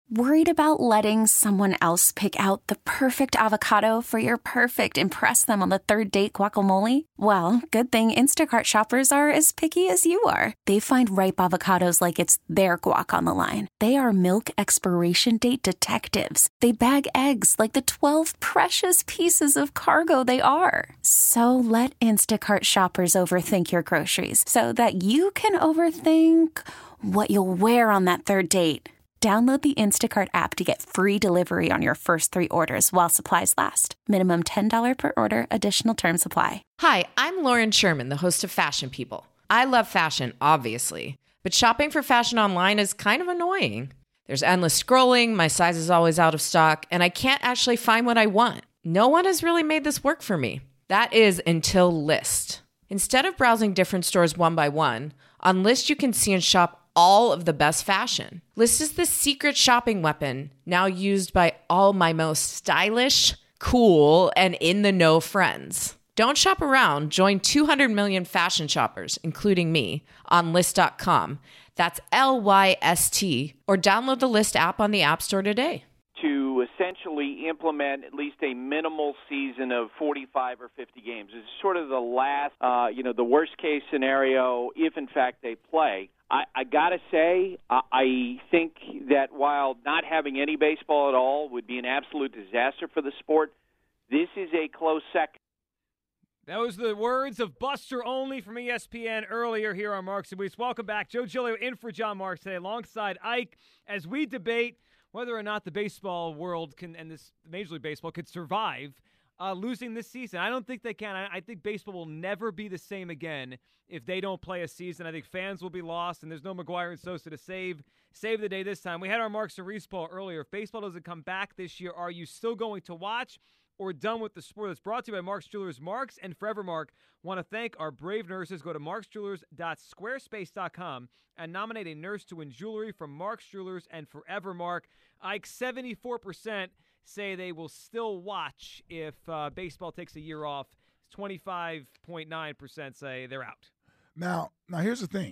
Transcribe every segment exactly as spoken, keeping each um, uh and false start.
Worried about letting someone else pick out the perfect avocado for your perfect impress them on the third date guacamole? Well, good thing Instacart shoppers are as picky as you are. They find ripe avocados like it's their guac on the line. They are milk expiration date detectives. They bag eggs like the twelve precious pieces of cargo they are. So let Instacart shoppers overthink your groceries so that you can overthink what you'll wear on that third date. Download the Instacart app to get free delivery on your first three orders while supplies last. Minimum ten dollars per order. Additional terms apply. Hi, I'm Lauren Sherman, the host of Fashion People. I love fashion, obviously, but shopping for fashion online is kind of annoying. There's endless scrolling, my size is always out of stock, and I can't actually find what I want. No one has really made this work for me. That is until Lyst. Instead of browsing different stores one by one, on Lyst you can see and shop all of the best fashion. Lyst is the secret shopping weapon now used by all my most stylish, cool, and in-the-know friends. Don't shop around. Join two hundred million fashion shoppers, including me, on Lyst dot com. That's L Y S T. Or download the Lyst app on the App Store today. To essentially implement at least a minimal season of forty-five or fifty games. It's sort of the last, uh, you know, the worst-case scenario if, in fact, they play. I, I got to say, I, I think that while not having any baseball at all would be an absolute disaster for the sport, this is a close second. That was the words of Buster Olney from E S P N earlier here on Marks and Weeks. Welcome back. Joe Giglio in for John Marks today alongside Ike as we debate whether or not the baseball world can and this Major League Baseball could survive uh, losing this season. I don't think they can. I, I think baseball will never be the same again if they don't play a season. I think fans will be lost, and there's no McGuire and Sosa to save save the day this time. We had our Marks and Reese poll earlier. If baseball doesn't come back this year, are you still going to watch or done with the sport? That's brought to you by Mark's Jewelers. Marks and Forever Mark want to thank our brave nurses. Go to marks jewelers dot squarespace dot com and nominate a nurse to win jewelry from Mark's Jewelers and Forever Mark. Ike, seventy-four percent say they will still watch if uh, baseball takes a year off. twenty-five point nine percent say they're out. Now, now here's the thing.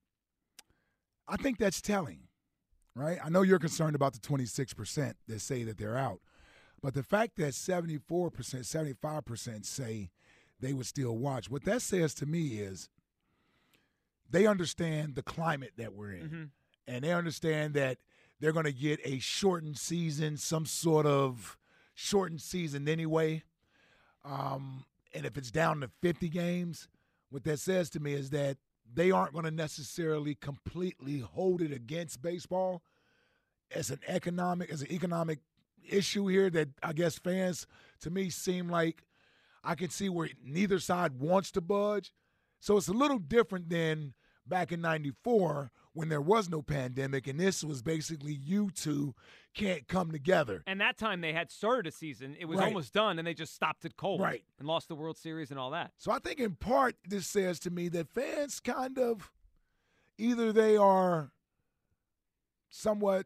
I think that's telling, right? I know you're concerned about the twenty-six percent that say that they're out. But the fact that seventy-four percent, seventy-five percent say they would still watch, what that says to me is they understand the climate that we're in. Mm-hmm. And they understand that they're going to get a shortened season, some sort of shortened season anyway. Um, and if it's down to fifty games, what that says to me is that they aren't going to necessarily completely hold it against baseball as an economic, as an economic issue here that I guess fans, to me, seem like I can see where neither side wants to budge. So it's a little different than back in ninety-four when there was no pandemic, and this was basically you two can't come together. And that time they had started a season. It was right. almost done, and they just stopped it cold right. and lost the World Series and all that. So I think in part this says to me that fans kind of either they are somewhat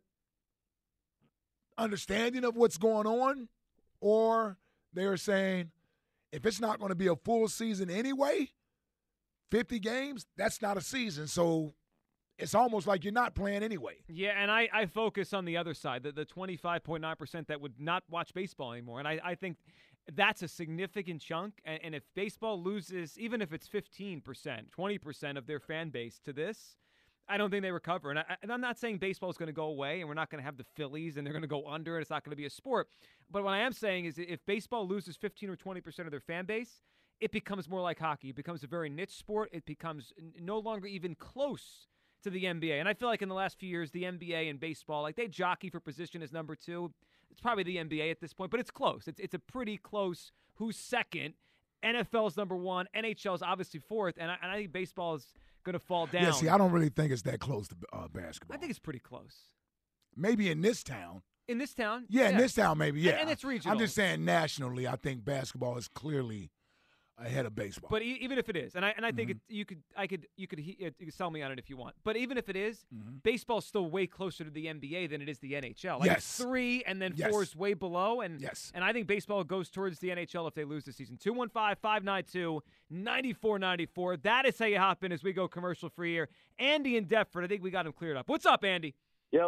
understanding of what's going on, or they're saying if it's not going to be a full season anyway, fifty games, that's not a season. So it's almost like you're not playing anyway. Yeah, and I, I focus on the other side, the, the twenty-five point nine percent that would not watch baseball anymore. And I, I think that's a significant chunk. And, and if baseball loses, even if it's fifteen percent, twenty percent of their fan base to this, I don't think they recover. And, I, and I'm not saying baseball is going to go away and we're not going to have the Phillies and they're going to go under and it's not going to be a sport. But what I am saying is if baseball loses fifteen or twenty percent of their fan base, it becomes more like hockey. It becomes a very niche sport. It becomes no longer even close to the N B A. And I feel like in the last few years, the N B A and baseball, like they jockey for position as number two. It's probably the N B A at this point, but it's close. It's it's a pretty close who's second. N F L's number one. N H L's obviously fourth. And I, and I think baseball is going to fall down. Yeah, see, I don't really think it's that close to uh, basketball. I think it's pretty close. Maybe in this town. In this town? Yeah, yeah. in this town maybe, yeah. And, and it's regional. I'm just saying nationally, I think basketball is clearly ahead of baseball. But e- even if it is, and I and I think mm-hmm. it, you could I could you could he, you could sell me on it if you want. But even if it is, mm-hmm. baseball's still way closer to the N B A than it is the N H L. Like yes. it's three and then yes. four is way below. And yes. and I think baseball goes towards the N H L if they lose this season. two one five, five nine two, nine four nine four. That is how you hop in as we go commercial free here. Andy in Deptford, I think we got him cleared up. What's up, Andy? Yo, what's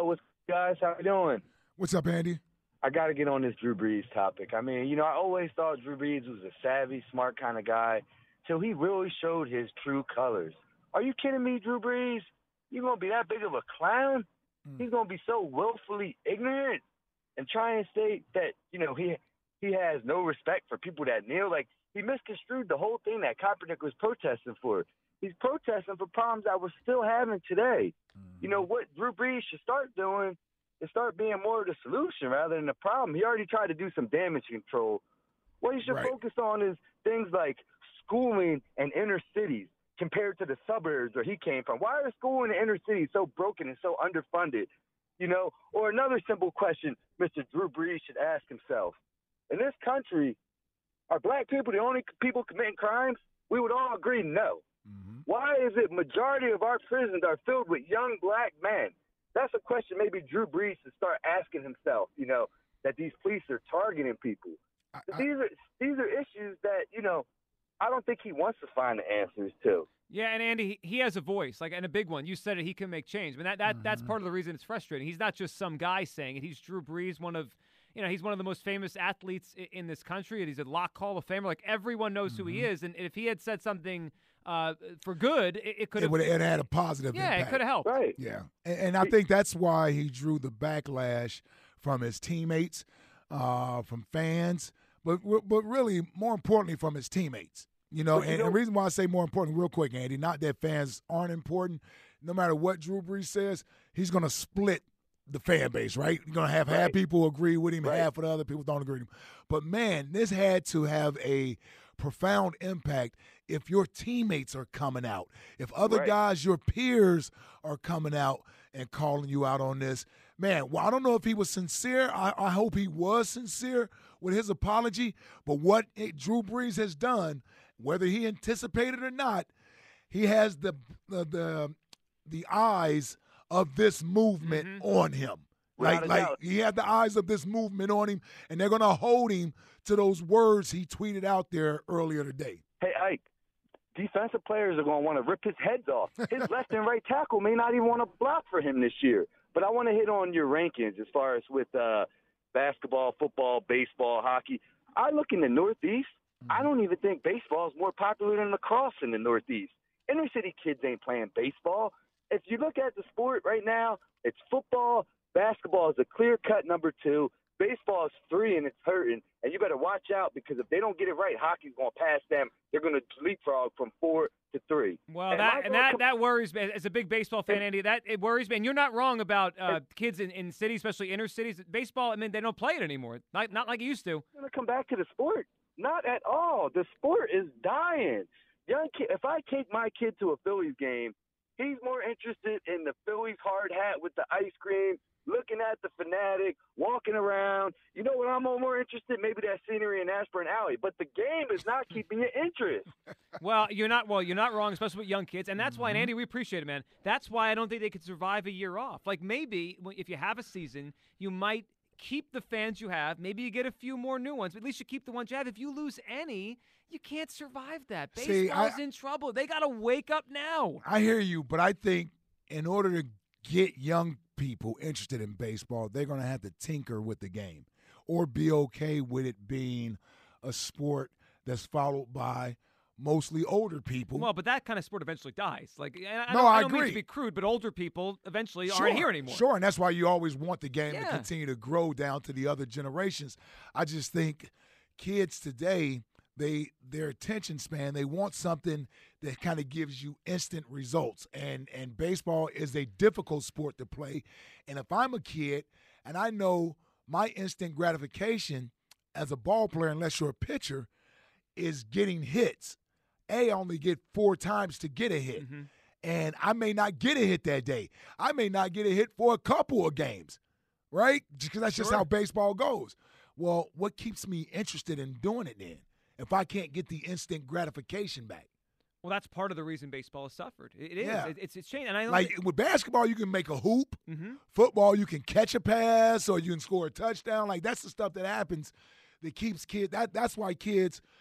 Guys, how you doing? What's up, Andy? I got to get on this Drew Brees topic. I mean, you know, I always thought Drew Brees was a savvy, smart kind of guy till he really showed his true colors. Are you kidding me, Drew Brees? You going to be that big of a clown? Mm. He's going to be so willfully ignorant and try and state that, you know, he he has no respect for people that kneel. Like, he misconstrued the whole thing that Kaepernick was protesting for. He's protesting for problems that we're still having today. Mm. You know, what Drew Brees should start doing is start being more of the solution rather than the problem. He already tried to do some damage control. What he should right. focus on is things like schooling in inner cities compared to the suburbs where he came from. Why are schools in the inner cities so broken and so underfunded? You know, or another simple question Mister Drew Brees should ask himself. In this country, are black people the only people committing crimes? We would all agree no. Mm-hmm. Why is it majority of our prisons are filled with young black men? That's a question maybe Drew Brees should start asking himself, you know, that these police are targeting people. I, I, these are these are issues that, you know, I don't think he wants to find the answers to. Yeah, and Andy, he has a voice, like, and a big one. You said it, he can make change. I mean, that, that mm-hmm. that's part of the reason it's frustrating. He's not just some guy saying it. He's Drew Brees, one of, you know, he's one of the most famous athletes in this country, and he's a Lock Hall of Famer. Like, everyone knows mm-hmm. who he is, and if he had said something uh, for good, it, it could have. It would have had a positive yeah, impact. it could have helped. Right. Yeah, and, and I think that's why he drew the backlash from his teammates, uh, from fans, but but really, more importantly, from his teammates. You know, and, and the reason why I say more important, real quick, Andy, not that fans aren't important. No matter what Drew Brees says, he's going to split the fan base, right? You're going to have right. half people agree with him, right. half of the other people don't agree with him. But, man, this had to have a profound impact if your teammates are coming out, if other right. guys, your peers, are coming out and calling you out on this. Man, well, I don't know if he was sincere. I, I hope he was sincere with his apology. But what it, Drew Brees has done, whether he anticipated or not, he has the the the, the eyes of this movement mm-hmm. on him. Like, like he had the eyes of this movement on him, and they're going to hold him to those words he tweeted out there earlier today. Hey, Ike, defensive players are going to want to rip his heads off. His left and right tackle may not even want to block for him this year. But I want to hit on your rankings as far as with uh, basketball, football, baseball, hockey. I look in the Northeast. I don't even think baseball is more popular than lacrosse in the Northeast. Inner city kids ain't playing baseball. If you look at the sport right now, it's football. Basketball is a clear-cut number two. Baseball is three, and it's hurting. And you better watch out because if they don't get it right, hockey's going to pass them. They're going to leapfrog from four to three. Well, and that and that, com- that worries me. As a big baseball fan, Andy, that it worries me. And you're not wrong about uh, kids in, in cities, especially inner cities. Baseball, I mean, they don't play it anymore. Not, not like it used to. I'm going to come back to the sport. Not at all. The sport is dying. Young kid, if I take my kid to a Phillies game, he's more interested in the Phillies hard hat with the ice cream, looking at the Fanatic, walking around. You know what I'm more interested? Maybe that scenery in Aspirin Alley. But the game is not keeping your interest. Well, you're not. Well, you're not wrong, especially with young kids, and that's mm-hmm. why, and Andy, we appreciate it, man. That's why I don't think they could survive a year off. Like maybe if you have a season, you might keep the fans you have. Maybe you get a few more new ones, but at least you keep the ones you have. If you lose any, you can't survive that. Baseball's See, I, in trouble. They got to wake up now. I hear you, but I think in order to get young people interested in baseball, they're going to have to tinker with the game or be okay with it being a sport that's followed by mostly older people. Well, but that kind of sport eventually dies. Like, I, no, don't, I, I don't agree. mean to be crude, but older people eventually sure, aren't here anymore. Sure, and that's why you always want the game yeah. to continue to grow down to the other generations. I just think kids today, they their attention span, they want something that kind of gives you instant results. And and baseball is a difficult sport to play. And if I'm a kid and I know my instant gratification as a ball player, unless you're a pitcher, is getting hits. A, I only get four times to get a hit. Mm-hmm. And I may not get a hit that day. I may not get a hit for a couple of games, right? Because that's just sure. how baseball goes. Well, what keeps me interested in doing it then if I can't get the instant gratification back? Well, that's part of the reason baseball has suffered. It is. Yeah. It, it's it's changed. And I like think- with basketball, you can make a hoop. Mm-hmm. Football, you can catch a pass or you can score a touchdown. Like that's the stuff that happens that keeps kids. That that's why kids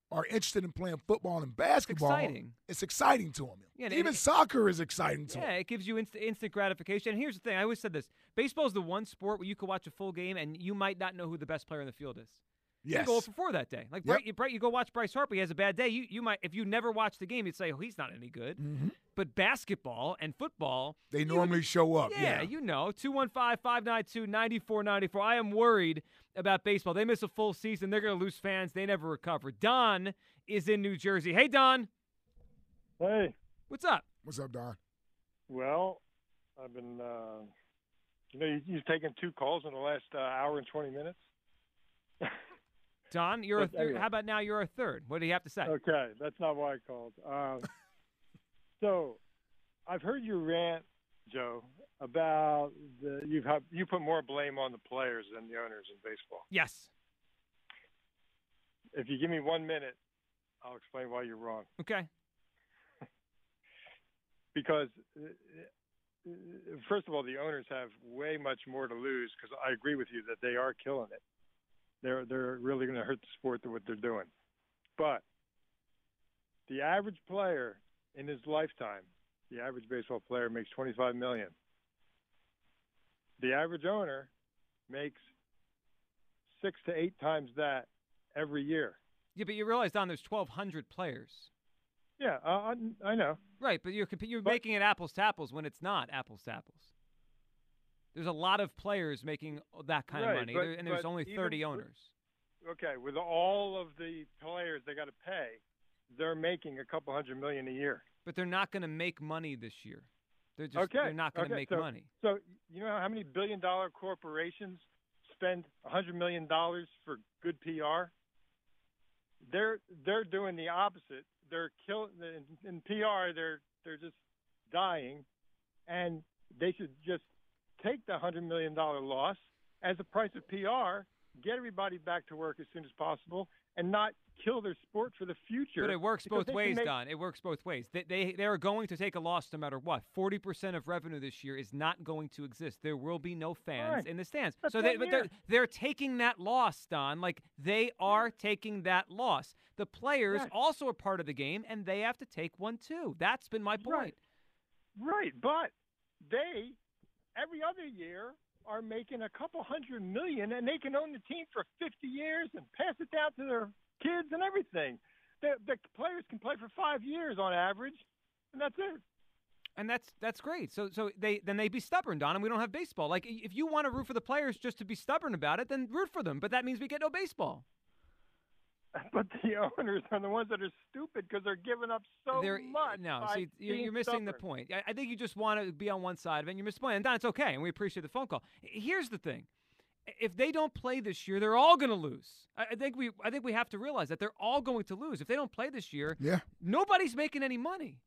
are interested in playing football and basketball, It's exciting. It's exciting to them. Yeah, and Even it- soccer is exciting to Yeah, them. it gives you inst- instant gratification. And here's the thing. I always said this. Baseball is the one sport where you could watch a full game and you might not know who the best player in the field is. Yes. You go for four that day. Like, Yep. Bright, Bright, you go watch Bryce Harper. He has a bad day. You you might, if you never watched the game, you'd say, oh, he's not any good. Mm-hmm. But basketball and football, They you- normally show up. Yeah, Yeah. you know, two one five, five nine two, nine four nine four. I am worried about baseball. They miss a full season. They're going to lose fans. They never recover. Don is in New Jersey. Hey, Don. Hey, What's up? What's up, Don? well, I've been, uh, you know, you, you've taken two calls in the last uh, hour and twenty minutes. Don, you're a But third. anyway. How about now you're a third? What do you have to say? Okay, that's not why I called. Um, so, I've heard your rant, Joe, about the you've have, you put more blame on the players than the owners in baseball. Yes. If you give me one minute, I'll explain why you're wrong. Okay. Because uh, uh, first of all, the owners have way much more to lose. Because I agree with you that they are killing it. They're they're really going to hurt the sport with what they're doing. But the average player in his lifetime, the average baseball player makes twenty-five million dollars. The average owner makes six to eight times that every year. Yeah, but you realize, Don, there's twelve hundred players. Yeah, uh, I, I know. Right, but you're comp- you're But- making it apples to apples when it's not apples to apples. There's a lot of players making that kind Right, of money, but- there, and there's but only even thirty with- owners. Okay, with all of the players they got to pay, they're making a couple hundred million a year. But they're not going to make money this year. They're just Okay, they're not going to okay, make so- money. So you know how many billion dollar corporations spend a hundred million dollars for good P R? They're they're doing the opposite. They're killing in, in P R. They're they're just dying, and they should just take the hundred million dollar loss as a price of P R, get everybody back to work as soon as possible, and not kill their sport for the future. But it works because both they can ways, make- Don. It works both ways. They, they they are going to take a loss no matter what. Forty percent of revenue this year is not going to exist. There will be no fans Right. in the stands. But so they then but they're here- they're taking that loss, Don. Like they are taking that loss. The players Yes. also are part of the game, and they have to take one too. That's been my point. Right. Right, but they every other year are making a couple hundred million, and they can own the team for fifty years and pass it down to their kids and everything. The, the players can play for five years on average, and that's it. And that's that's great. So so they then they be stubborn, Don, and we don't have baseball. Like if you want to root for the players just to be stubborn about it, then root for them. But that means we get no baseball. But the owners are the ones that are stupid because they're giving up so They're- much. No, by see, you're, being you're missing the stubborn. point. I, I think you just want to be on one side of it, and you're missing the point. And Don, it's okay, and we appreciate the phone call. Here's the thing: if they don't play this year, they're all going to lose. I, I think we, I think we have to realize that they're all going to lose if they don't play this year. Yeah. Nobody's making any money.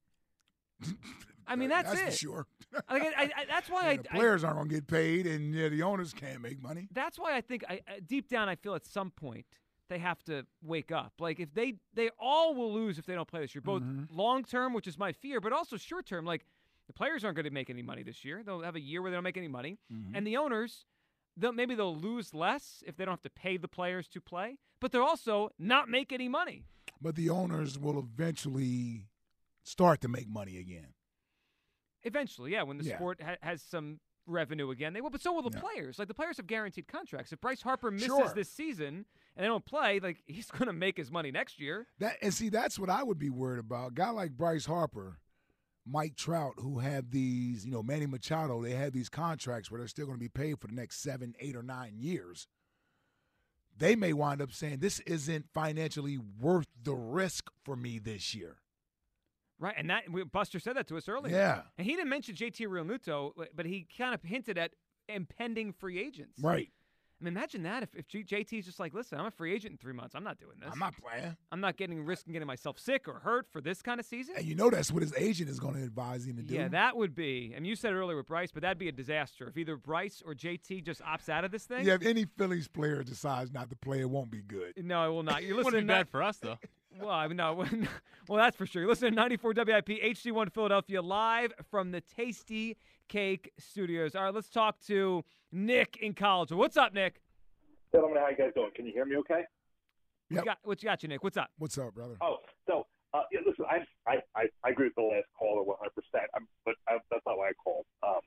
I mean, that's, that's it. for sure. Like, I, I, that's why Yeah, I, the I- players aren't going to get paid, and yeah, the owners can't make money. that's why I think I, I- deep down I feel at some point they have to wake up. Like if they they all will lose if they don't play this year, both Mm-hmm. long term, which is my fear, but also short term. Like the players aren't going to make any money this year. They'll have a year where they don't make any money, Mm-hmm. and the owners, they'll, maybe they'll lose less if they don't have to pay the players to play, but they'll also not make any money. But the owners will eventually start to make money again. Eventually, yeah, when the Yeah. sport ha- has some revenue again, they will. But so will the Yeah. players. Like the players have guaranteed contracts. If Bryce Harper misses Sure. this season and they don't play, like he's going to make his money next year. That and see, that's what I would be worried about. A guy like Bryce Harper, Mike Trout, who had these, you know, Manny Machado, they had these contracts where they're still going to be paid for the next seven, eight, or nine years. They may wind up saying this isn't financially worth the risk for me this year. Right, and that we- Buster said that to us earlier. Yeah. And he didn't mention J T Realmuto, but he kind of hinted at impending free agents. Right. I mean, imagine that if, if G- J T's just like, listen, I'm a free agent in three months. I'm not doing this. I'm not playing. I'm not getting risking getting myself sick or hurt for this kind of season. And you know that's what his agent is going to advise him to do. Yeah, that would be. I mean, you said it earlier with Bryce, but that'd be a disaster if either Bryce or J T just opts out of this thing. Yeah, if any Phillies player decides not to play, it won't be good. No, it will not. You're Wouldn't listening be to bad for us, though. Well, I mean, no. Well, that's for sure. You're listening to ninety-four W I P H D one Philadelphia, live from the Tasty Cake Studios. All right, let's talk to Nick in College. What's up, Nick? Gentlemen, how you guys doing? Can you hear me okay? What, Yep. you got, what you got, you Nick? What's up? What's up, brother? Oh, so uh, yeah, listen, I, I I I agree with the last caller one hundred percent. I'm, but I, that's not why I called. Um,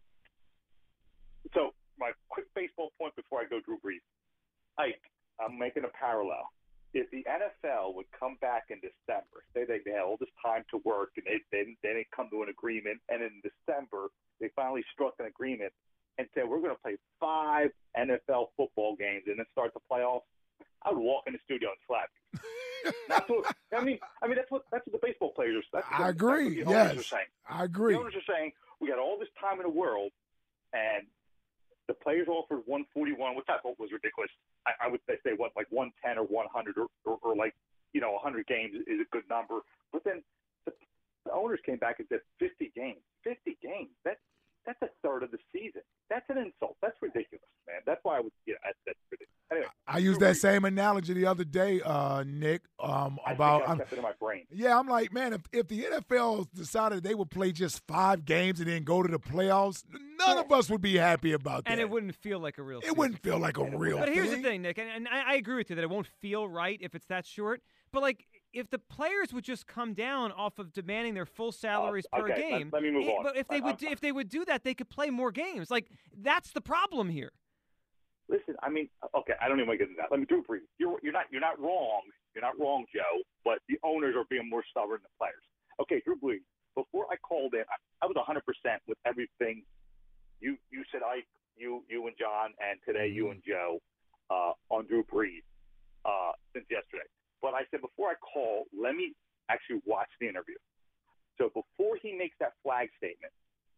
so my quick baseball point before I go, Drew Brees. Ike, I'm making a parallel. If the N F L would come back in December, say they had all this time to work and they, they, they didn't come to an agreement, and in December they finally struck an agreement and said, we're going to play five N F L football games and then start the playoffs, I would walk in the studio and slap you. That's what, I mean, I mean that's what that's what the baseball players. That's what, I agree. That's what the owners Yes, are saying. I agree. The owners are saying we got all this time in the world, and the players offered one forty-one, which I thought was ridiculous. I, I would say what like one ten or one hundred or, or, or like you know one hundred games is a good number. But then the, the owners came back and said fifty games. fifty games. That that's a third of the season. That's an insult. That's ridiculous, man. That's why I would. Yeah, that's, that's ridiculous. Anyway, I used that same analogy the other day, uh, Nick, um, about. I think I kept it in my brain. Yeah, I'm like, man, if, if the N F L decided they would play just five games and then go to the playoffs, none of us would be happy about that. And it wouldn't feel like a real It season. wouldn't feel like a real But thing. here's the thing, Nick, and, and I, I agree with you that it won't feel right if it's that short. But, like, if the players would just come down off of demanding their full salaries Uh, per okay, game, let- let me move it- on. but if they I- would I'm- do, if they would do that, they could play more games. Like, that's the problem here. Listen, I mean, okay, I don't even want to get into that. Let me do it brief. You're you're not you're not wrong. You're not wrong, Joe. But the owners are being more stubborn than the players. Okay, Drew Brees. Before I called in, I, I was one hundred percent with everything you you said. I you you and John, and today you and Joe uh, on Drew Brees uh, since yesterday. But I said before I call, let me actually watch the interview. So before he makes that flag statement,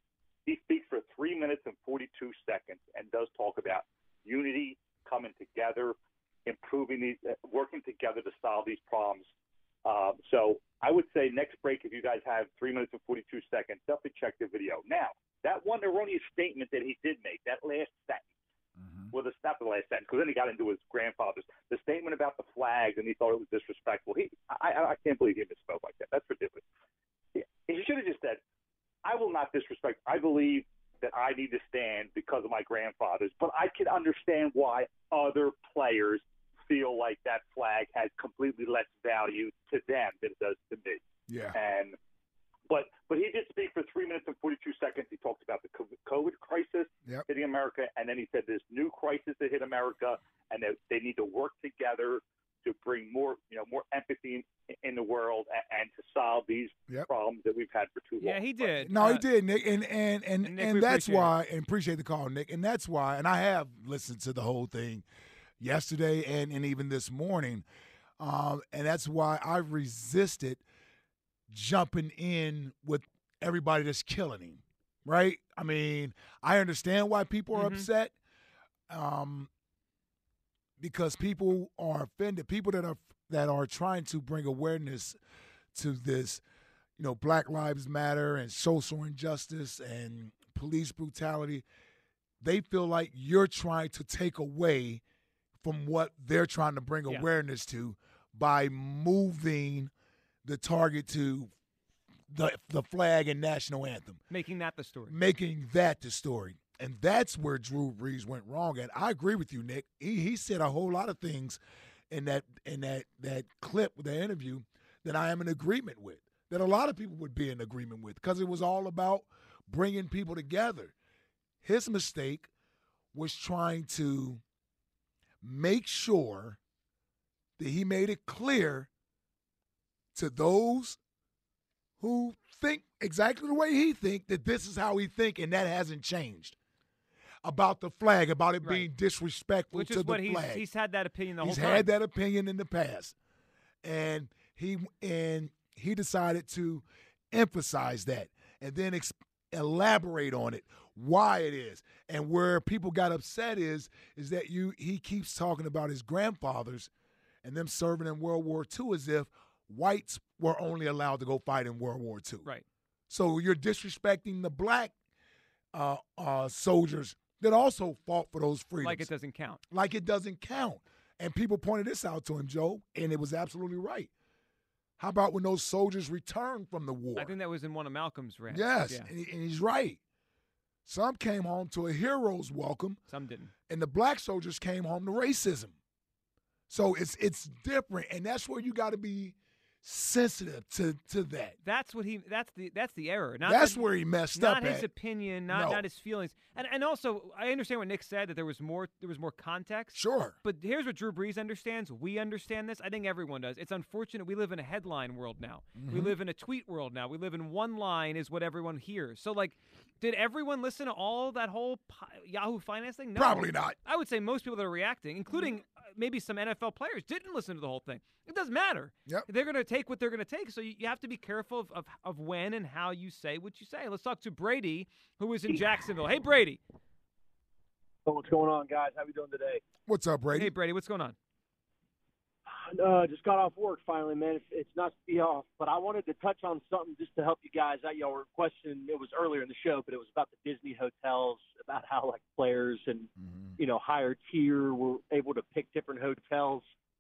he speaks for three minutes and forty-two seconds and does talk about unity, coming together, improving these, working together to solve these problems. Um, so I would say next break, if you guys have three minutes and forty-two seconds, definitely check the video. Now, that one erroneous statement that he did make, that last sentence, mm-hmm. well, it's not the last sentence, because then he got into his grandfather's, the statement about the flags, and he thought it was disrespectful. He, I, I can't believe he misspoke like that. That's ridiculous. He, he should have just said, I will not disrespect. I believe that I need to stand because of my grandfathers, but I can understand why other players feel like that flag has completely less value to them than it does to me. Yeah. And but but he did speak for three minutes and forty-two seconds. He talked about the COVID crisis yep. hitting America, and then he said this new crisis that hit America, and that they need to work together to bring more, you know, more empathy in, in the world and, and to solve these yep. problems that we've had for too long. Yeah, he did. No, uh, he did, Nick, and and and, and, Nick, and that's appreciate why, it. and appreciate the call, Nick, and that's why, and I have listened to the whole thing yesterday and, and even this morning, um, and that's why I resisted jumping in with everybody that's killing him, right? I mean, I understand why people are mm-hmm. upset, um, because people are offended. People that are that are trying to bring awareness to this, you know, Black Lives Matter and social injustice and police brutality, they feel like you're trying to take away from what they're trying to bring yeah. awareness to by moving the target to the the flag and national anthem. Making that the story. Making that the story. And that's where Drew Brees went wrong. And I agree with you, Nick. He he said a whole lot of things in that in that, that clip, the interview, that I am in agreement with, that a lot of people would be in agreement with, because it was all about bringing people together. His mistake was trying to make sure that he made it clear to those who think exactly the way he think that this is how he think, and that hasn't changed. About the flag, about it right. being disrespectful Which to is the what he's, flag. he's had that opinion the he's whole time. had that opinion in the past, and he and he decided to emphasize that and then ex- elaborate on it, why it is. And where people got upset is is that you he keeps talking about his grandfathers and them serving in World War Two as if whites were only allowed to go fight in World War Two. Right. So you're disrespecting the black uh, uh, soldiers that also fought for those freedoms. Like it doesn't count. Like it doesn't count. And people pointed this out to him, Joe, and it was absolutely right. How about when those soldiers returned from the war? I think that was in one of Malcolm's rants. Yes, Yeah. and, he, and he's right. Some came home to a hero's welcome, Some didn't. and the black soldiers came home to racism. So it's it's different, and that's where you got to be sensitive to to that. That's what he. That's the. That's the error. Not that's that, where he messed not up. Not his at. opinion. Not no. not his feelings. And and also, I understand what Nick said that there was more. There was more context. Sure. But here's what Drew Brees understands. We understand this. I think everyone does. It's unfortunate we live in a headline world now. Mm-hmm. We live in a tweet world now. We live in one line is what everyone hears. So like, did everyone listen to all that whole Yahoo Finance thing? No. Probably not. I would say most people that are reacting, including mm-hmm. maybe some N F L players, didn't listen to the whole thing. It doesn't matter. Yep. They're going to take what they're going to take. So you, you have to be careful of, of, of when and how you say what you say. Let's talk to Brady, who is in Jacksonville. Hey, Brady. So what's going on, guys? How we doing today? What's up, Brady? Hey, Brady. What's going on? Uh, just got off work finally, man. It's, it's not to be off, but I wanted to touch on something just to help you guys out. Y'all were questioning, it was earlier in the show, but it was about the Disney hotels, about how like players and, mm-hmm. you know, higher tier were able to pick different hotels.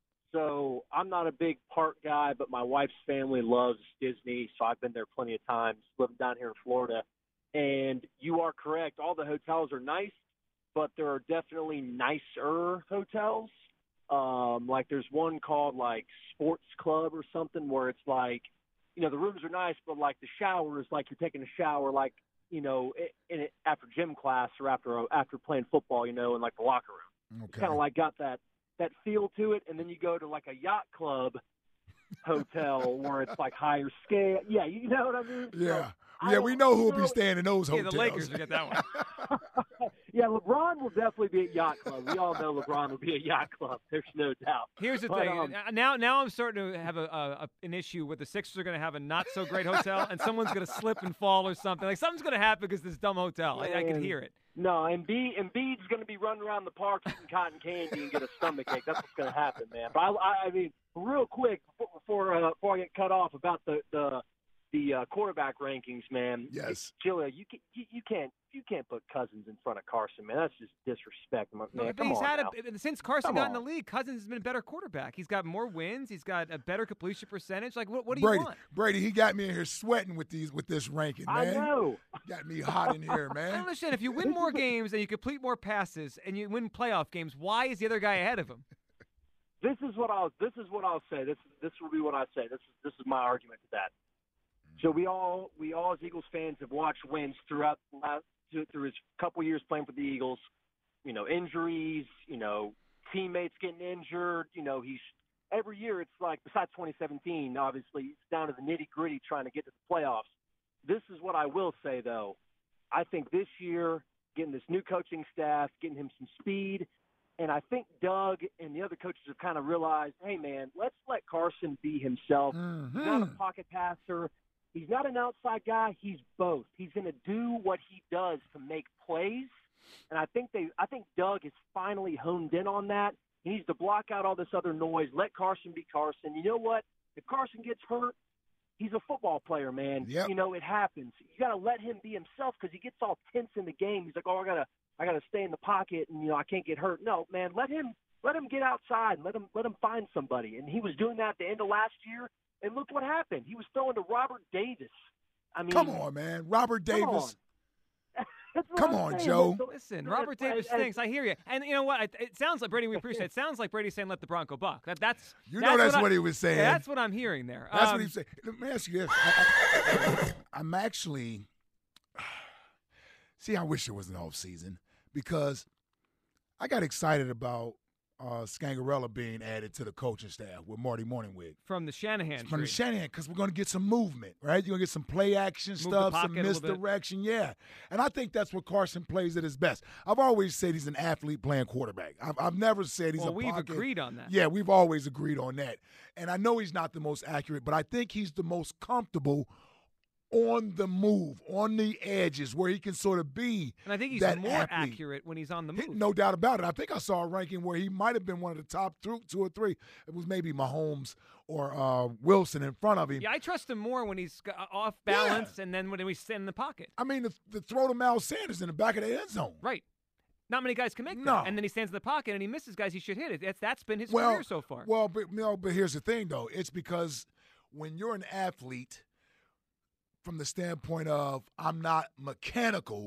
So I'm not a big park guy, but my wife's family loves Disney, so I've been there plenty of times, living down here in Florida. And you are correct. All the hotels are nice, but there are definitely nicer hotels. Um, like there's one called like Sports Club or something where it's like, you know, the rooms are nice, but like the shower is like you're taking a shower, like, you know, in it after gym class or after after playing football, you know, in like the locker room. Okay. Kind of like got that that feel to it. And then you go to like a yacht club hotel where it's like higher scale. Yeah, you know what I mean? Yeah. So, yeah, we know who will be staying in those yeah, hotels. The Lakers will get that one. Yeah, LeBron will definitely be at Yacht Club. We all know LeBron will be at Yacht Club. There's no doubt. Here's the but, thing. Um, now now I'm starting to have a, a an issue with the Sixers are going to have a not-so-great hotel, and someone's going to slip and fall or something. Like, something's going to happen because this dumb hotel. I, I can hear it. No, Embiid, Embiid's going to be running around the park eating cotton candy and get a stomach ache. That's what's going to happen, man. But, I, I, I mean, real quick, before uh, before I get cut off about the the, the uh, quarterback rankings, man. Yes. Julia, you, can, you, you can't you can't put Cousins in front of Carson, man. That's just disrespect, man. No, Come he's on had now. a, since Carson Come got on. in the league, Cousins has been a better quarterback. He's got more wins. He's got a better completion percentage. Like, what, what do Brady, you want? Brady, he got me in here sweating with these with this ranking, man. I know. Got me hot in here, I man. don't understand. If you win more games and you complete more passes and you win playoff games, why is the other guy ahead of him? This is what I'll. This is what I'll say. This this will be what I say. This is this is my argument to that. So we all we all as Eagles fans have watched wins throughout the last, through his couple years playing for the Eagles. You know, injuries. You know, teammates getting injured. You know, he's every year it's like, besides twenty seventeen, obviously it's down to the nitty gritty trying to get to the playoffs. This is what I will say though. I think this year, getting this new coaching staff, getting him some speed. And I think Doug and the other coaches have kind of realized, hey, man, let's let Carson be himself. Mm-hmm. He's not a pocket passer. He's not an outside guy. He's both. He's going to do what he does to make plays. And I think they, I think Doug has finally honed in on that. He needs to block out all this other noise. Let Carson be Carson. You know what? If Carson gets hurt, he's a football player, man. Yep. You know, it happens. You got to let him be himself because he gets all tense in the game. He's like, oh, I got to. I got to stay in the pocket, and you know I can't get hurt. No, man, let him let him get outside. Let him let him find somebody. And he was doing that at the end of last year. And look what happened. He was throwing to Robert Davis. I mean, come on, man, Robert come Davis. On. Come I'm on, saying. Joe. So, Listen, Robert Davis and, stinks. I hear you. And you know what? It, it sounds like Brady. We appreciate it. It sounds like Brady saying, "Let the Bronco buck." That, that's you that's know that's what, what I, he was saying. Yeah, that's what I'm hearing there. That's um, what he was saying. Let me ask you this. I, I, I'm actually see. I wish it was an off season. Because I got excited about uh, Scangarella being added to the coaching staff with Marty Morningwig. From the Shanahan From tree. the Shanahan, because we're going to get some movement, right? You're going to get some play action Move stuff, some misdirection, yeah. And I think that's what Carson plays at his best. I've always said he's an athlete playing quarterback. I've, I've never said he's well, a we've pocket. agreed on that. Yeah, we've always agreed on that. And I know he's not the most accurate, but I think he's the most comfortable on the move, on the edges, where he can sort of be. And I think he's that more athlete. accurate when he's on the move. No doubt about it. I think I saw a ranking where he might have been one of the top two, two or three. It was maybe Mahomes or uh, Wilson in front of him. Yeah, I trust him more when he's off balance yeah. and then when he's in the pocket. I mean, the, the throw to Miles Sanders in the back of the end zone. Right. Not many guys can make that. No. And then he stands in the pocket and he misses guys he should hit. It. That's, that's been his well, career so far. Well, but, you know, but here's the thing, though. It's because when you're an athlete – from the standpoint of I'm not mechanical,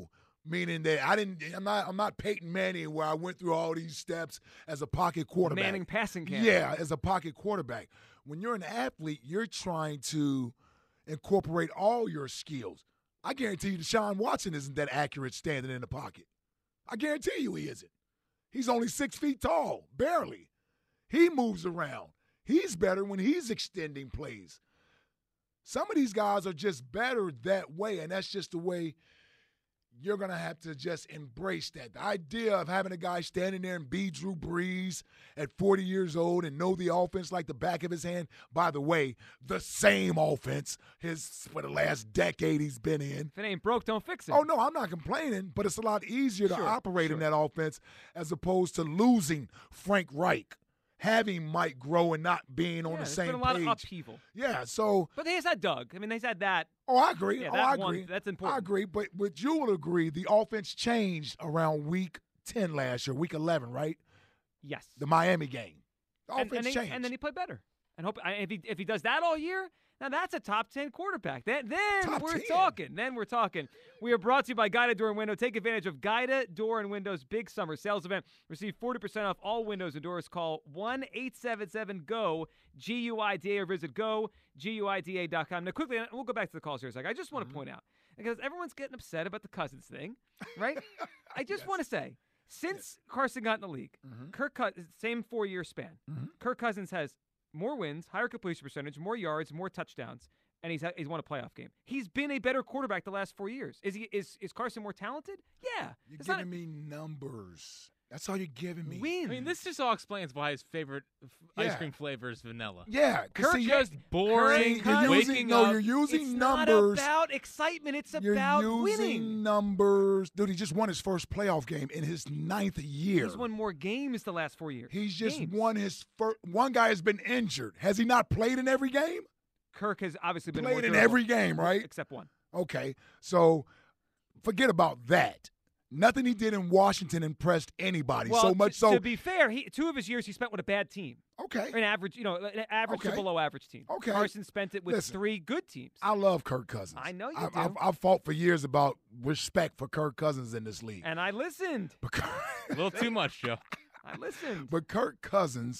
meaning that I didn't. I'm not. I'm not Peyton Manning, where I went through all these steps as a pocket quarterback. Manning passing camp. Yeah, as a pocket quarterback. When you're an athlete, you're trying to incorporate all your skills. I guarantee you, Deshaun Watson isn't that accurate standing in the pocket. I guarantee you, he isn't. He's only six feet tall, barely. He moves around. He's better when he's extending plays. Some of these guys are just better that way, and that's just the way you're going to have to just embrace that. The idea of having a guy standing there and be Drew Brees at forty years old and know the offense like the back of his hand. By the way, the same offense his for the last decade he's been in. If it ain't broke, don't fix it. Oh, no, I'm not complaining, but it's a lot easier to Sure, operate sure. in that offense as opposed to losing Frank Reich, having Mike grow and not being on Yeah, the there's same been a lot page. of upheaval. Yeah, so But he's had Doug. I mean, he's had that. oh, I agree. Yeah, oh, that I one- agree. that's important. I agree, but but you will agree the offense changed around week ten last year, week eleven, right? Yes. The Miami game. The and, offense and, then, changed. and then he played better. And hope I- if he if he does that all year, now that's a top ten quarterback. Then then Top we're ten. talking. Then we're talking. We are brought to you by Guida Door and Window. Take advantage of Guida Door and Windows big summer sales event. Receive forty percent off all windows and doors. Call one eight seven seven G O G U I D A or visit go G U I D A dot com. Now quickly, we'll go back to the calls here a second. I just want to Mm-hmm. point out because everyone's getting upset about the Cousins thing, right? I just want to say. Since Carson got in the league, Mm-hmm. Kirk Cousins, same four-year span, Kirk Cousins has more wins, higher completion percentage, more yards, more touchdowns, and he's he's won a playoff game. He's been a better quarterback the last four years. Is he? Is is Carson more talented? Yeah. You're It's giving not- me numbers. That's all you're giving me. wins. I mean, this just all explains why his favorite f- Yeah. ice cream flavor is vanilla. Yeah, 'cause Kirk see, just boring, you're waking using, no, up. you're using It's numbers. not about excitement. It's You're about using winning. numbers. Dude, he just won his first playoff game in his ninth year. He's won more games the last four years. He's just Games. won his first. One guy has been injured. Has he not played in every game? Kirk has obviously been more Played in durable, every game, right? except one. Okay, so forget about that. Nothing he did in Washington impressed anybody. Well, so much to, so. to be fair, he, two of his years he spent with a bad team. Okay. An average, you know, an average to Okay. below average team. Okay. Carson spent it with Listen, three good teams. I love Kirk Cousins. I know you I've, do. I've, I've fought for years about respect for Kirk Cousins in this league. And I listened. But, A little too much, Joe. I listened. but Kirk Cousins,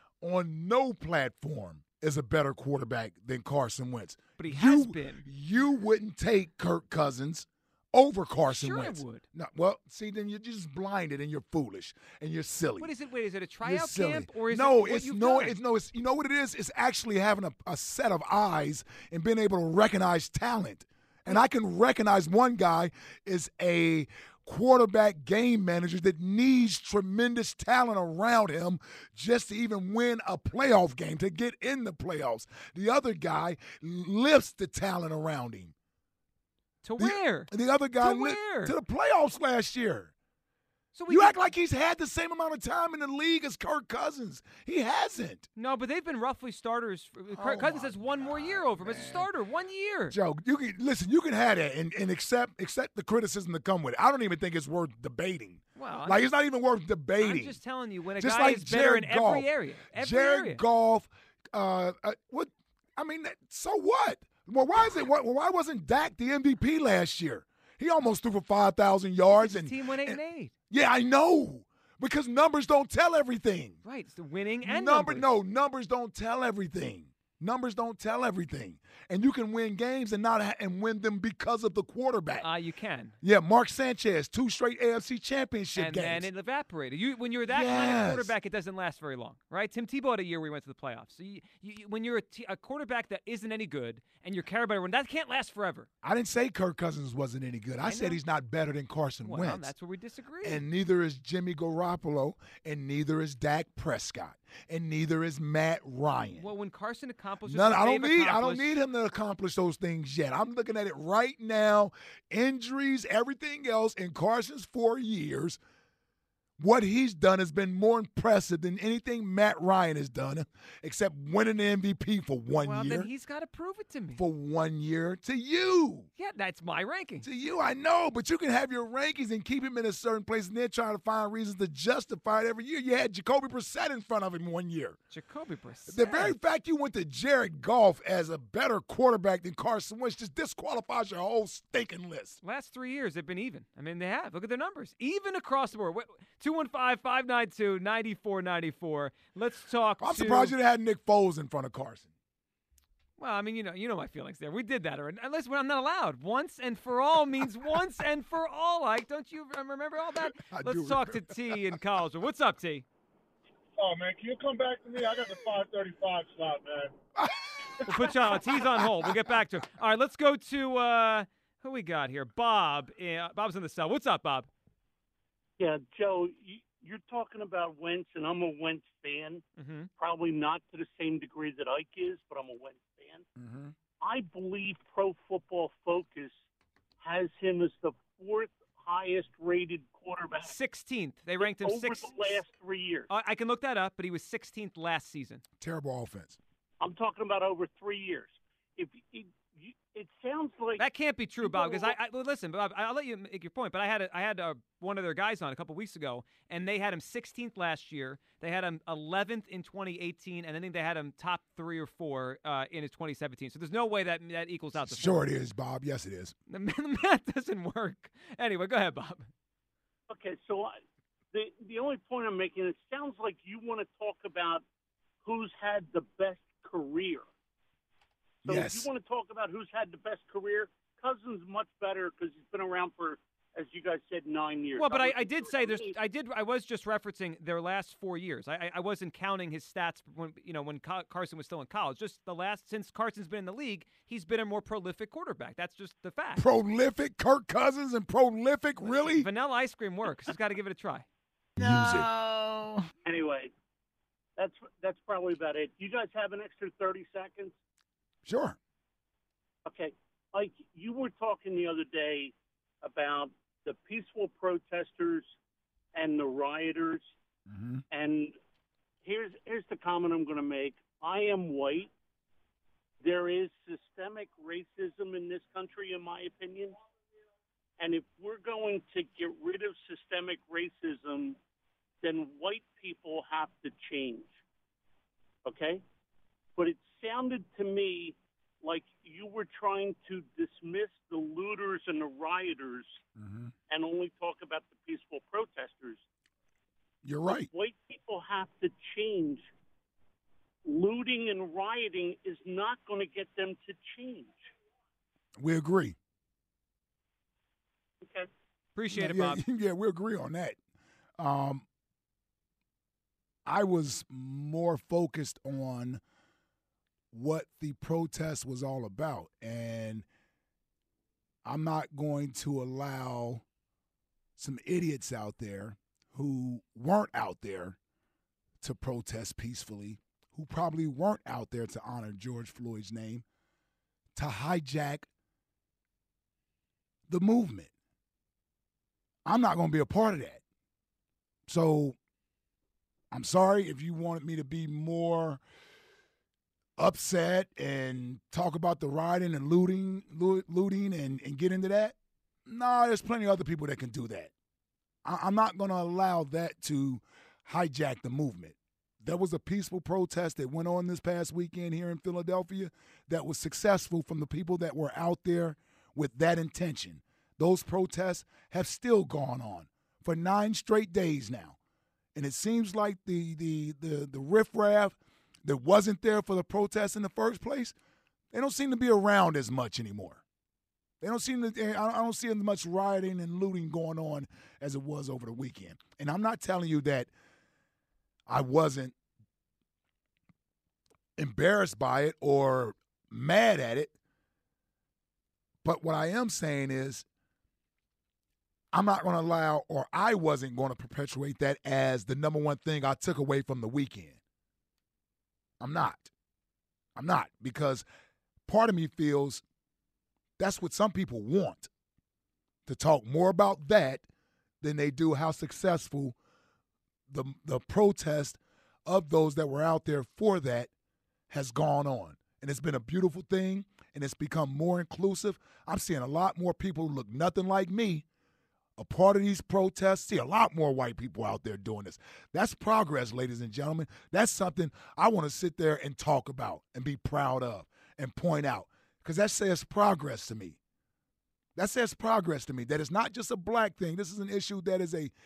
on no platform, is a better quarterback than Carson Wentz. But he You- has been. You wouldn't take Kirk Cousins over Carson Sure I Wentz. would. No, well, see, then you're just blinded and you're foolish and you're silly. What is it? Wait, is it a You're tryout silly. camp or is no, it what it's you've no, done? it's no, it's you know what it is? It's actually having a, a set of eyes and being able to recognize talent. And I can recognize one guy is a quarterback game manager that needs tremendous talent around him just to even win a playoff game, to get in the playoffs. The other guy lifts the talent around him. To The- where? The other guy To li- where? to the playoffs last year. So we You can- act like he's had the same amount of time in the league as Kirk Cousins. He hasn't. No, but they've been roughly starters. For, Oh Kirk Cousins my has one more year God, over him as a man. starter. One year. Joe, you can listen. You can have that and, and accept accept the criticism that come with it. I don't even think it's worth debating. Well, I'm like just- it's not even worth debating. I'm just telling you, when a Just guy like is better Jared in Goff. every area, every Jared area. Goff, uh, uh, what? I mean, that- so what? Well, why is it? Why, why wasn't Dak the M V P last year? He almost threw for five thousand yards, His and team went eight and, and- eight. yeah, I know, because numbers don't tell everything. Right, it's the winning and Number, numbers. no, numbers don't tell everything. Numbers don't tell everything, and you can win games and not ha- and win them because of the quarterback. Uh, you can. Yeah, Mark Sanchez, two straight A F C Championship And games. then it evaporated. You, when you're that kind of Yes. quarterback, it doesn't last very long, right? Tim Tebow had a year where he went to the playoffs. So you, you, you- when you're a, t- a quarterback that isn't any good and you're carried by everyone, that can't last forever. I didn't say Kirk Cousins wasn't any good. I, I said know. he's not better than Carson Well, Wentz. that's where we disagree. And neither is Jimmy Garoppolo, and neither is Dak Prescott, and neither is Matt Ryan. well, when Carson accomplishes None, what I don't they've need. I don't accomplished- need him to accomplish those things yet. I'm looking at it right now. Injuries, everything else in Carson's four years. What he's done has been more impressive than anything Matt Ryan has done, except winning the M V P for one well, year. then he's got to prove it to me. For one year. To you. Yeah, that's my ranking. To you, I know, but you can have your rankings and keep him in a certain place, and they're trying to find reasons to justify it every year. You had Jacoby Brissett in front of him one year. Jacoby Brissett. The very fact you went to Jared Goff as a better quarterback than Carson Wentz just disqualifies your whole stinking list. Last three years, they've been even. I mean, they have. Look at their numbers. Even across the board. two one five, five nine two, nine four nine four. Let's talk I'm to, surprised you had Nick Foles in front of Carson. Well, I mean, you know, you know my feelings there. We did that already. Unless I'm not allowed. Once and for all means once and for all. Like, don't you remember all that? I Let's do talk remember. to T in college. What's up, T? Oh, man, can you come back to me? I got the five thirty-five slot, man. We'll put you on. T's on hold. We'll get back to him. All right, let's go to uh, who we got here. Bob. Uh, Bob's in the cell. What's up, Bob? Yeah, Joe, you, you're talking about Wentz, and I'm a Wentz fan. Mm-hmm. Probably not to the same degree that Ike is, but I'm a Wentz fan. Mm-hmm. I believe Pro Football Focus has him as the fourth highest rated quarterback. sixteenth. They ranked him over sixth. the last three years. Uh, I can look that up, but he was sixteenth last season. Terrible offense. I'm talking about over three years. If it, it sounds like that can't be true, Bob. Because I, I well, listen, Bob, I'll let you make your point. But I had a, I had a, one of their guys on a couple weeks ago, and they had him sixteenth last year. They had him eleventh in twenty eighteen, and I think they had him top three or four uh, in his twenty seventeen. So there's no way that that equals out. The Sure, four. it is, Bob. Yes, it is. The math doesn't work. Anyway, go ahead, Bob. Okay, so I, the the only point I'm making, it sounds like you want to talk about who's had the best career. So yes. if you want to talk about who's had the best career, Cousins much better because he's been around for, as you guys said, nine years. Well, but I, I did say there's. I did. I was just referencing their last four years. I, I wasn't counting his stats when you know when Carson was still in college. Just the last since Carson's been in the league, he's been a more prolific quarterback. That's just the fact. Prolific, Kirk Cousins, and prolific, really? Vanilla ice cream works. Just got to give it a try. No. Anyway, that's that's probably about it. You guys have an extra thirty seconds? Sure. Okay. Like, you were talking the other day about the peaceful protesters and the rioters. Mm-hmm. And here's here's the comment I'm going to make. I am white. There is systemic racism in this country, in my opinion. And if we're going to get rid of systemic racism, then white people have to change. Okay? But it sounded to me like you were trying to dismiss the looters and the rioters mm-hmm. and only talk about the peaceful protesters. You're right. But white people have to change. Looting and rioting is not going to get them to change. We agree. Okay. Appreciate it, yeah, Bob. Yeah, we agree on that. Um, I was more focused on what the protest was all about, and I'm not going to allow some idiots out there who weren't out there to protest peacefully, who probably weren't out there to honor George Floyd's name, to hijack the movement. I'm not going to be a part of that. So I'm sorry if you wanted me to be more upset and talk about the rioting and looting lo- looting and, and get into that. No, there's plenty of other people that can do that. I- I'm not going to allow that to hijack the movement. There was a peaceful protest that went on this past weekend here in Philadelphia that was successful from the people that were out there with that intention. Those protests have still gone on for nine straight days now. And it seems like the the the, the riffraff that wasn't there for the protests in the first place, they don't seem to be around as much anymore. They don't seem to, I don't see as much rioting and looting going on as it was over the weekend. And I'm not telling you that I wasn't embarrassed by it or mad at it. But what I am saying is I'm not going to allow, or I wasn't going to perpetuate that as the number one thing I took away from the weekend. I'm not. I'm not, because part of me feels that's what some people want, to talk more about that than they do how successful the the protest of those that were out there for that has gone on. And it's been a beautiful thing, and it's become more inclusive. I'm seeing a lot more people who look nothing like me a part of these protests. See a lot more white people out there doing this. That's progress, ladies and gentlemen. That's something I want to sit there and talk about and be proud of and point out, because that says progress to me. That says progress to me, that it's not just a black thing. This is an issue that is a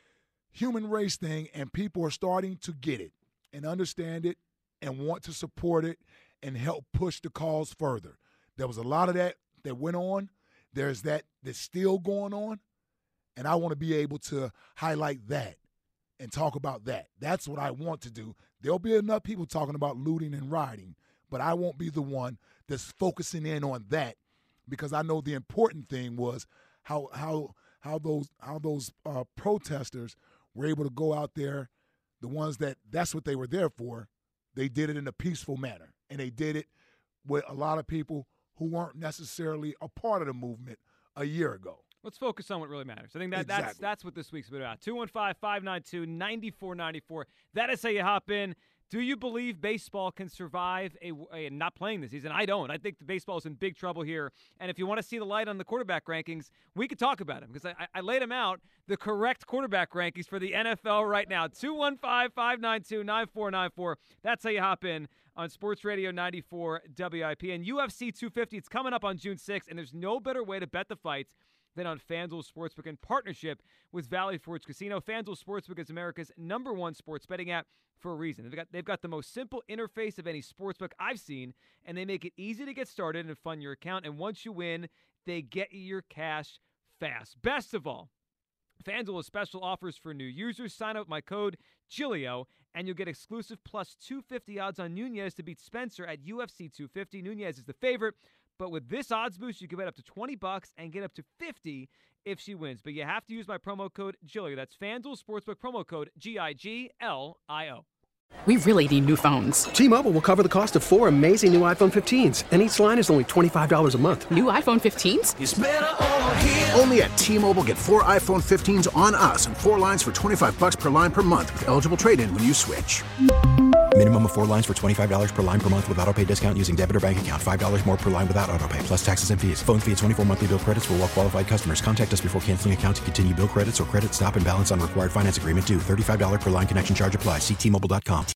human race thing, and people are starting to get it and understand it and want to support it and help push the cause further. There was a lot of that that went on. There's that that's still going on, and I want to be able to highlight that and talk about that. That's what I want to do. There'll be enough people talking about looting and rioting, but I won't be the one that's focusing in on that, because I know the important thing was how how how those how those uh, protesters were able to go out there, the ones that that's what they were there for. They did it in a peaceful manner, and they did it with a lot of people who weren't necessarily a part of the movement a year ago. Let's focus on what really matters. I think that Exactly. that's that's what this week's been about. two one five, five nine two, nine four nine four. That is how you hop in. Do you believe baseball can survive a, a not playing this season? I don't. I think the baseball is in big trouble here. And if you want to see the light on the quarterback rankings, we could talk about them, because I, I laid them out, the correct quarterback rankings for the N F L right now. two one five, five nine two, nine four nine four. That's how you hop in on Sports Radio ninety-four W I P. And U F C two fifty, it's coming up on June sixth, and there's no better way to bet the fights than on FanDuel Sportsbook in partnership with Valley Forge Casino. FanDuel Sportsbook is America's number one sports betting app for a reason. They've got, they've got the most simple interface of any sportsbook I've seen, and they make it easy to get started and fund your account. And once you win, they get you your cash fast. Best of all, FanDuel has special offers for new users. Sign up with my code Giglio, and you'll get exclusive plus two fifty odds on Nunez to beat Spencer at U F C two fifty. Nunez is the favorite, but with this odds boost, you can bet up to twenty bucks and get up to fifty if she wins. But you have to use my promo code Giglio. That's FanDuel Sportsbook promo code G I G L I O. We really need new phones. T-Mobile will cover the cost of four amazing new iPhone fifteens, and each line is only twenty-five dollars a month. New iPhone fifteens? It's better over here. Only at T-Mobile, get four iPhone fifteens on us and four lines for twenty-five bucks per line per month with eligible trade-in when you switch. Minimum of four lines for twenty-five dollars per line per month with autopay discount using debit or bank account. five dollars more per line without autopay, plus taxes and fees. Phone fee at twenty-four monthly bill credits for well-qualified customers. Contact us before canceling account to continue bill credits or credit stop and balance on required finance agreement due. thirty-five dollars per line connection charge applies. See T Mobile dot com.